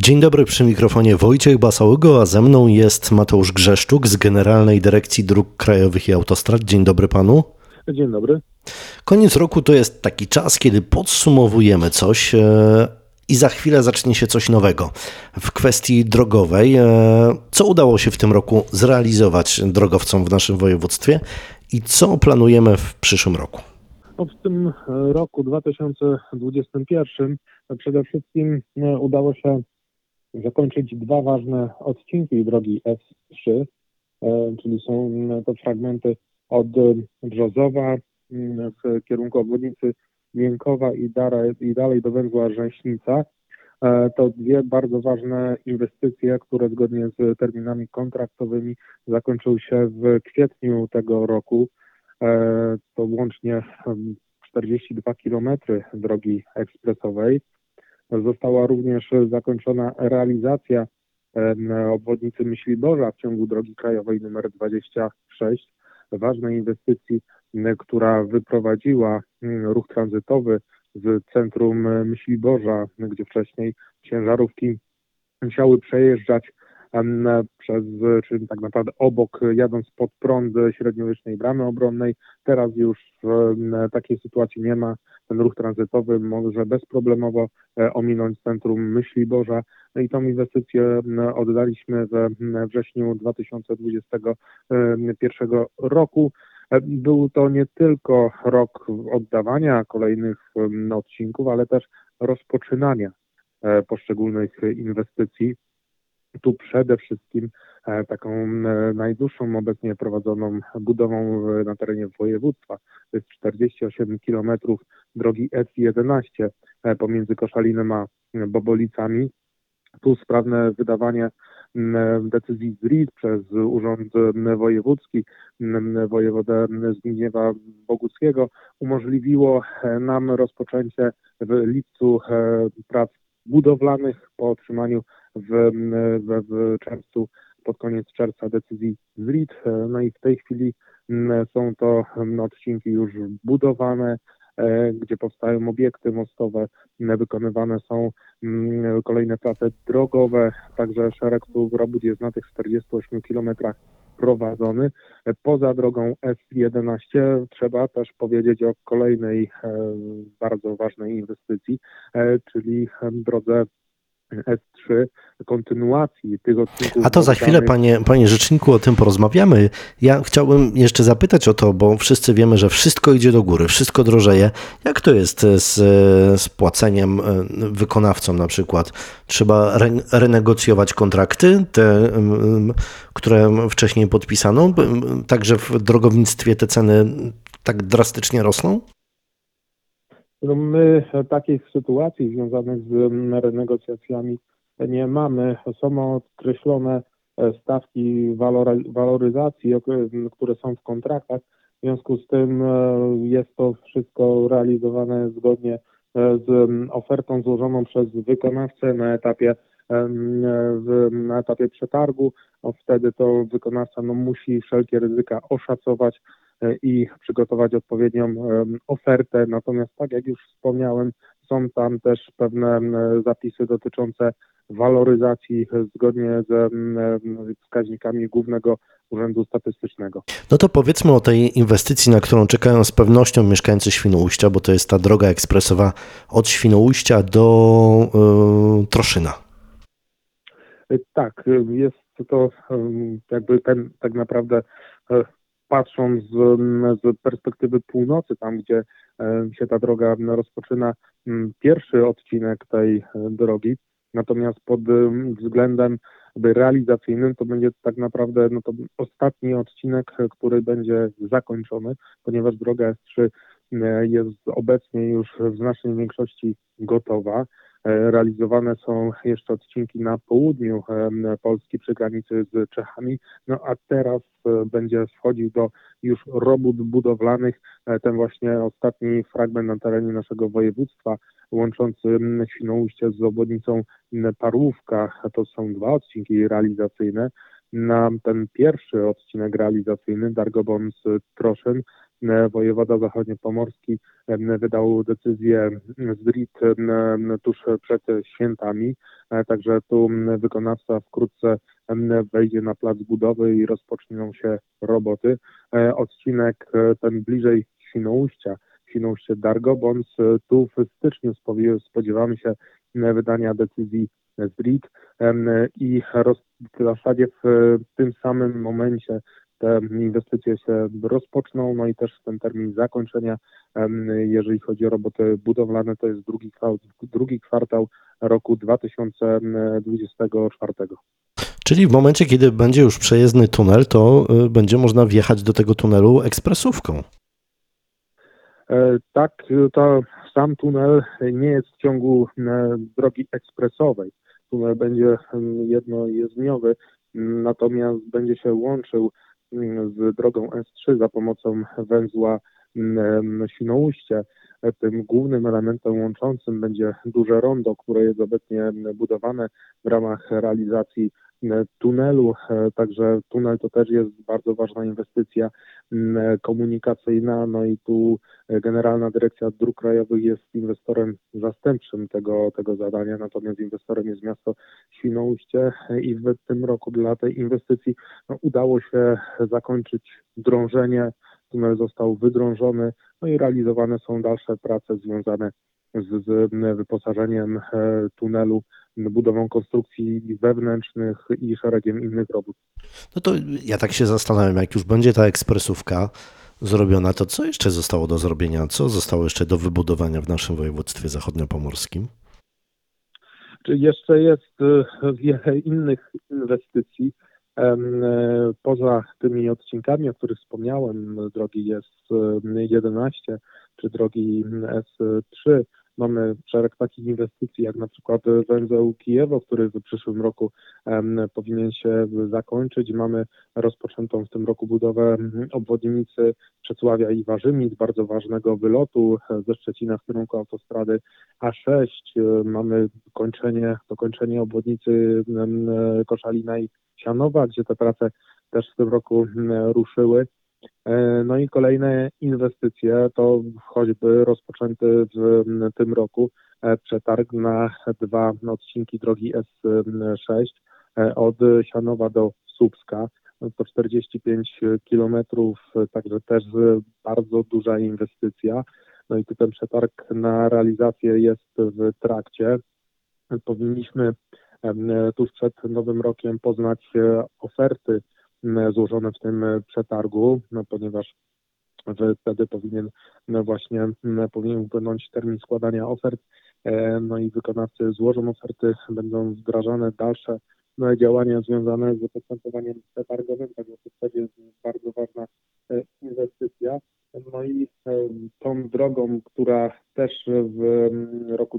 Dzień dobry, przy mikrofonie Wojciech Basałygo, a ze mną jest Mateusz Grzeszczuk z Generalnej Dyrekcji Dróg Krajowych i Autostrad. Dzień dobry panu. Dzień dobry. Koniec roku to jest taki czas, kiedy podsumowujemy coś i za chwilę zacznie się coś nowego. W kwestii drogowej, co udało się w tym roku zrealizować drogowcom w naszym województwie i co planujemy w przyszłym roku? W tym roku 2021 przede wszystkim udało się zakończyć dwa ważne odcinki drogi S3, czyli są to fragmenty od Brzozowa w kierunku obwodnicy Miękowa i dalej do węzła Rzęśnica. To dwie bardzo ważne inwestycje, które zgodnie z terminami kontraktowymi zakończyły się w kwietniu tego roku. To łącznie 42 km drogi ekspresowej. Została również zakończona realizacja obwodnicy Myśliborza w ciągu drogi krajowej nr 26, ważnej inwestycji, która wyprowadziła ruch tranzytowy z centrum Myśliborza, gdzie wcześniej ciężarówki musiały przejeżdżać czyli tak naprawdę obok, jadąc pod prąd średniowiecznej bramy obronnej. Teraz już takiej sytuacji nie ma. Ten ruch tranzytowy może bezproblemowo ominąć centrum Myśliborza. No i tą inwestycję oddaliśmy we wrześniu 2021 roku. Był to nie tylko rok oddawania kolejnych odcinków, ale też rozpoczynania poszczególnych inwestycji. Tu przede wszystkim taką najdłuższą obecnie prowadzoną budową na terenie województwa to jest 48 km drogi S11 pomiędzy Koszalinem a Bobolicami. Tu sprawne wydawanie decyzji ZRID przez Urząd Wojewódzki, wojewodę Zbigniewa Boguckiego umożliwiło nam rozpoczęcie w lipcu prac budowlanych po otrzymaniu w czerwcu, pod koniec czerwca decyzji ZRID. No i w tej chwili są to odcinki już budowane, gdzie powstają obiekty mostowe, wykonywane są kolejne prace drogowe, także szereg robót jest na tych 48 kilometrach prowadzony. Poza drogą S11 trzeba też powiedzieć o kolejnej bardzo ważnej inwestycji, czyli drodze S3, kontynuacji tych odcinków. A to za chwilę, panie rzeczniku, o tym porozmawiamy. Ja chciałbym jeszcze zapytać o to, bo wszyscy wiemy, że wszystko idzie do góry, wszystko drożeje. Jak to jest z płaceniem wykonawcom na przykład? Trzeba renegocjować kontrakty, te, które wcześniej podpisano? Także w drogownictwie te ceny tak drastycznie rosną? No my takich sytuacji związanych z renegocjacjami nie mamy. Są określone stawki waloryzacji, które są w kontraktach. W związku z tym jest to wszystko realizowane zgodnie z ofertą złożoną przez wykonawcę na etapie przetargu. Wtedy to wykonawca musi wszelkie ryzyka oszacować i przygotować odpowiednią ofertę. Natomiast tak jak już wspomniałem, są tam też pewne zapisy dotyczące waloryzacji zgodnie ze wskaźnikami Głównego Urzędu Statystycznego. No to powiedzmy o tej inwestycji, na którą czekają z pewnością mieszkańcy Świnoujścia, bo to jest ta droga ekspresowa od Świnoujścia do Troszyna. Tak, jest to jakby tak naprawdę patrząc z perspektywy północy, tam gdzie się ta droga rozpoczyna, pierwszy odcinek tej drogi, natomiast pod względem realizacyjnym to będzie tak naprawdę to ostatni odcinek, który będzie zakończony, ponieważ droga S3 jest obecnie już w znacznej większości gotowa. Realizowane są jeszcze odcinki na południu Polski przy granicy z Czechami, a teraz będzie wchodził do już robót budowlanych ten właśnie ostatni fragment na terenie naszego województwa łączący Świnoujście z obwodnicą Parłówka. To są dwa odcinki realizacyjne. na ten pierwszy odcinek realizacyjny Dargobądź-Troszyn wojewoda zachodniopomorski wydał decyzję ZRID tuż przed świętami, także tu wykonawca wkrótce wejdzie na plac budowy i rozpoczną się roboty. Odcinek ten bliżej Świnoujścia, Świnoujście-Dargobądź, tu w styczniu spodziewamy się wydania decyzji ZRID i w zasadzie w tym samym momencie te inwestycje się rozpoczną, no i też ten termin zakończenia, jeżeli chodzi o roboty budowlane, to jest drugi kwartał roku 2024. Czyli w momencie, kiedy będzie już przejezdny tunel, to będzie można wjechać do tego tunelu ekspresówką. Tak, to sam tunel nie jest w ciągu drogi ekspresowej. Tunel będzie jednojezdniowy, natomiast będzie się łączył z drogą S3 za pomocą węzła Świnoujście. Tym głównym elementem łączącym będzie duże rondo, które jest obecnie budowane w ramach realizacji tunelu, także tunel to też jest bardzo ważna inwestycja komunikacyjna, no i tu Generalna Dyrekcja Dróg Krajowych jest inwestorem zastępczym tego zadania, natomiast inwestorem jest miasto Świnoujście i w tym roku dla tej inwestycji udało się zakończyć drążenie, tunel został wydrążony, no i realizowane są dalsze prace związane z wyposażeniem tunelu, budową konstrukcji wewnętrznych i szeregiem innych robót. No to ja tak się zastanawiam, jak już będzie ta ekspresówka zrobiona, to co jeszcze zostało do zrobienia? Co zostało jeszcze do wybudowania w naszym województwie zachodniopomorskim? Czy jeszcze jest wiele innych inwestycji. Poza tymi odcinkami, o których wspomniałem, drogi S11 czy drogi S3, mamy szereg takich inwestycji, jak na przykład węzeł Kijewo, który w przyszłym roku powinien się zakończyć. Mamy rozpoczętą w tym roku budowę obwodnicy Przecławia i Warzymic, bardzo ważnego wylotu ze Szczecina w kierunku autostrady A6. Mamy dokończenie obwodnicy Koszalina i Sianowa, gdzie te prace też w tym roku ruszyły. No i kolejne inwestycje to choćby rozpoczęty w tym roku przetarg na 2 odcinki drogi S6 od Sianowa do Słupska. To 45 kilometrów, także też bardzo duża inwestycja. No i tu ten przetarg na realizację jest w trakcie. Powinniśmy tuż przed Nowym Rokiem poznać oferty złożone w tym przetargu, ponieważ wtedy powinien upłynąć termin składania ofert, no i wykonawcy złożą oferty, będą wdrażane dalsze działania związane z postępowaniem przetargowym, także to jest bardzo ważna inwestycja. No i tą drogą, która też w roku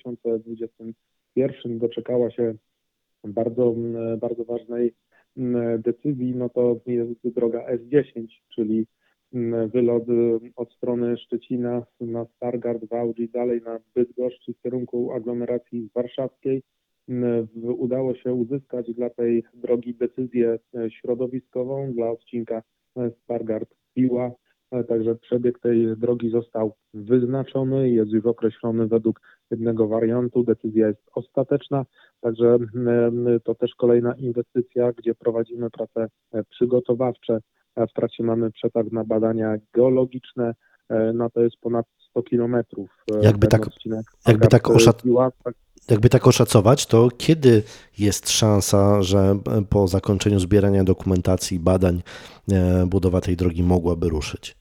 2021 doczekała się bardzo, bardzo ważnej decyzji, no to jest droga S10, czyli wylot od strony Szczecina na Stargard, Wałbrzych, dalej na Bydgoszcz w kierunku aglomeracji warszawskiej. Udało się uzyskać dla tej drogi decyzję środowiskową dla odcinka Stargard-Piła. Także przebieg tej drogi został wyznaczony, jest już określony według jednego wariantu. Decyzja jest ostateczna, także to też kolejna inwestycja, gdzie prowadzimy prace przygotowawcze. W trakcie mamy przetarg na badania geologiczne, no to jest ponad 100 kilometrów. Jakby tak oszacować, to kiedy jest szansa, że po zakończeniu zbierania dokumentacji, badań, budowa tej drogi mogłaby ruszyć?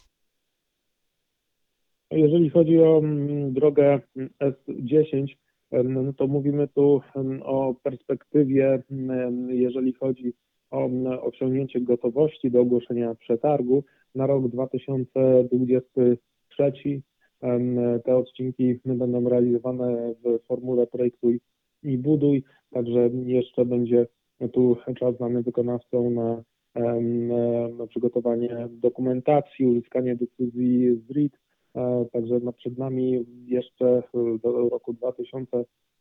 Jeżeli chodzi o drogę S10, no to mówimy tu o perspektywie, jeżeli chodzi o osiągnięcie gotowości do ogłoszenia przetargu na rok 2023. Te odcinki będą realizowane w formule projektuj i buduj, także jeszcze będzie tu czas dany wykonawcom na przygotowanie dokumentacji, uzyskanie decyzji z RIT, także przed nami jeszcze do roku 2023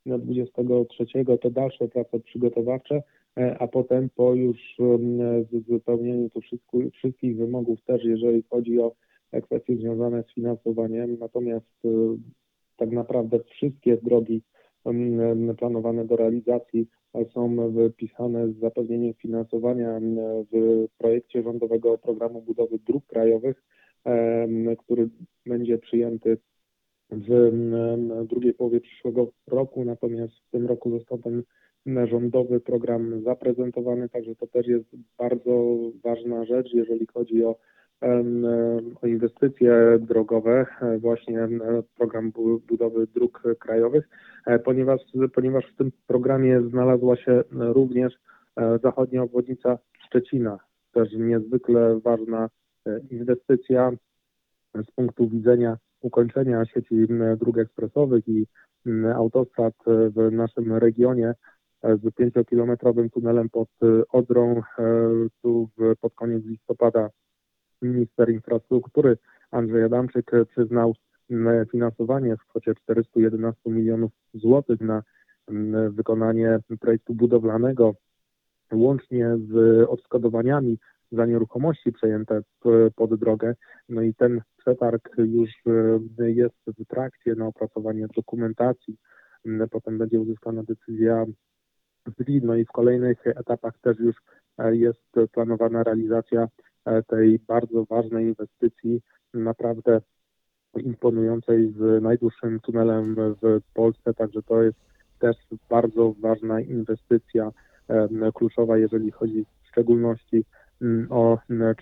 2023 to dalsze prace przygotowawcze, a potem po już wypełnieniu tu wszystkich wymogów też, jeżeli chodzi o kwestie związane z finansowaniem. Natomiast tak naprawdę wszystkie drogi planowane do realizacji są wypisane z zapewnieniem finansowania w projekcie rządowego programu budowy dróg krajowych, który będzie przyjęty w drugiej połowie przyszłego roku, natomiast w tym roku został ten rządowy program zaprezentowany, także to też jest bardzo ważna rzecz, jeżeli chodzi o inwestycje drogowe, właśnie program budowy dróg krajowych, ponieważ w tym programie znalazła się również zachodnia obwodnica Szczecina, też niezwykle ważna inwestycja z punktu widzenia ukończenia sieci dróg ekspresowych i autostrad w naszym regionie z 5-kilometrowym tunelem pod Odrą. Pod koniec listopada minister infrastruktury Andrzej Adamczyk przyznał finansowanie w kwocie 411 milionów złotych na wykonanie projektu budowlanego, łącznie z odszkodowaniami za nieruchomości przejęte pod drogę. No i ten przetarg już jest w trakcie na opracowanie dokumentacji. Potem będzie uzyskana decyzja no i w kolejnych etapach też już jest planowana realizacja tej bardzo ważnej inwestycji, naprawdę imponującej, z najdłuższym tunelem w Polsce, także to jest też bardzo ważna inwestycja, kluczowa, jeżeli chodzi w szczególności o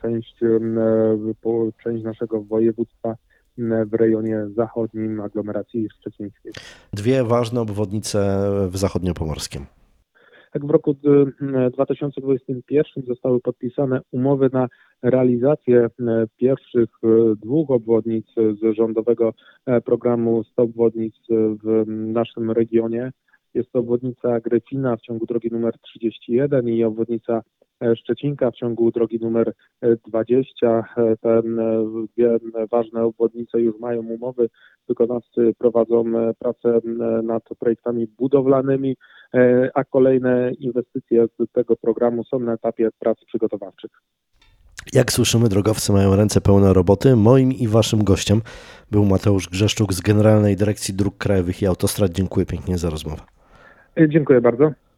część naszego województwa w rejonie zachodnim aglomeracji szczecińskiej. Dwie ważne obwodnice w zachodniopomorskim. Tak, w roku 2021 zostały podpisane umowy na realizację pierwszych dwóch obwodnic z rządowego programu 100 obwodnic w naszym regionie. Jest to obwodnica Gryfina w ciągu drogi numer 31 i obwodnica Szczecinka w ciągu drogi numer 20. Te dwie ważne obwodnice już mają umowy. Wykonawcy prowadzą prace nad projektami budowlanymi, a kolejne inwestycje z tego programu są na etapie prac przygotowawczych. Jak słyszymy, drogowcy mają ręce pełne roboty. Moim i waszym gościem był Mateusz Grzeszczuk z Generalnej Dyrekcji Dróg Krajowych i Autostrad. Dziękuję pięknie za rozmowę. Dziękuję bardzo.